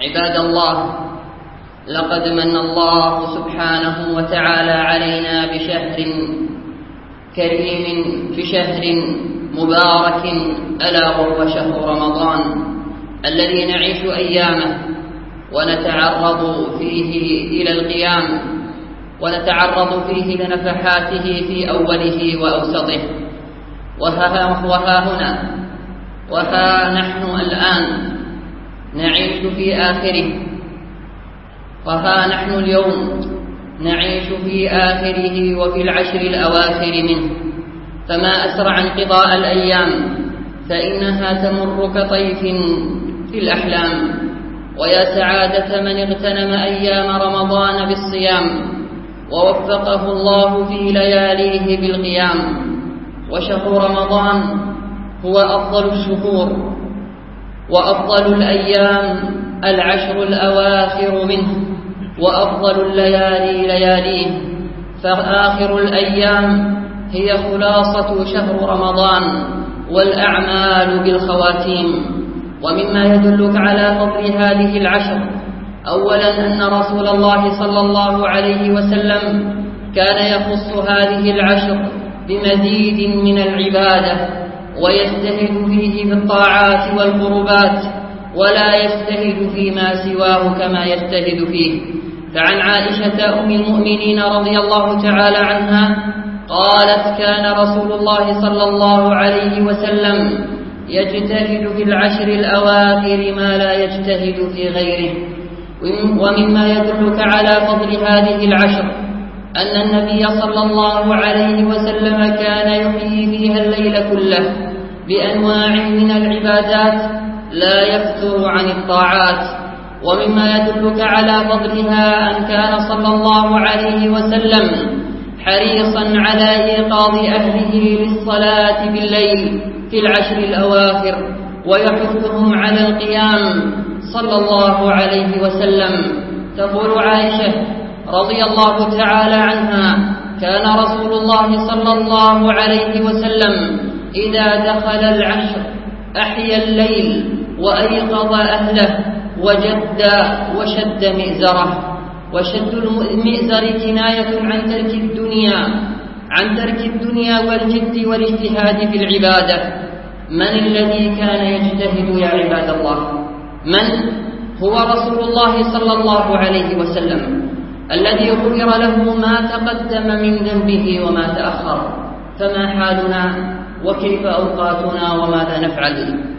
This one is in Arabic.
عباد الله، لقد من الله سبحانه وتعالى علينا بشهر كريم، بشهر مبارك، ألا وهو شهر رمضان الذي نعيش أيامه ونتعرض فيه إلى القيام، ونتعرض فيه لنفحاته في أوله وأوسطه. وها نحن الآن نعيش في آخره، وها نحن اليوم نعيش في آخره وفي العشر الأواخر منه. فما أسرع انقضاء الأيام، فإنها تمر كطيف في الأحلام. ويا سعادة من اغتنم أيام رمضان بالصيام ووفقه الله في لياليه بالقيام. وشهر رمضان هو أفضل الشهور وأفضل الأيام العشر الأواخر منه، وأفضل الليالي لياليه، فآخر الأيام هي خلاصة شهر رمضان والأعمال بالخواتيم. ومما يدلك على فضل هذه العشر أولا أن رسول الله صلى الله عليه وسلم كان يخص هذه العشر بمزيد من العبادة، ويجتهد فيه في الطاعات والقربات، ولا يجتهد فيما سواه كما يجتهد فيه. فعن عائشة أم المؤمنين رضي الله تعالى عنها قالت: كان رسول الله صلى الله عليه وسلم يجتهد في العشر الأواخر ما لا يجتهد في غيره. ومما يدلك على فضل هذه العشر أن النبي صلى الله عليه وسلم كان يحيي فيها الليل كله بأنواع من العبادات لا يفتر عن الطاعات. ومما يدلك على فضلها أن كان صلى الله عليه وسلم حريصا على إيقاظ أهله للصلاة بالليل في العشر الأواخر، ويحثهم على القيام صلى الله عليه وسلم. تقول عائشة رضي الله تعالى عنها: كان رسول الله صلى الله عليه وسلم إذا دخل العشر أحيا الليل وأيقظ أهله وجد وشد مئزره. وشد المئزر كناية عن ترك الدنيا والجد والاجتهاد في العبادة. من الذي كان يجتهد يا عباد الله؟ من هو رسول الله صلى الله عليه وسلم الذي غفر له ما تقدم من ذنبه وما تأخر. فما حالنا وكيف أوقاتنا وماذا نفعل؟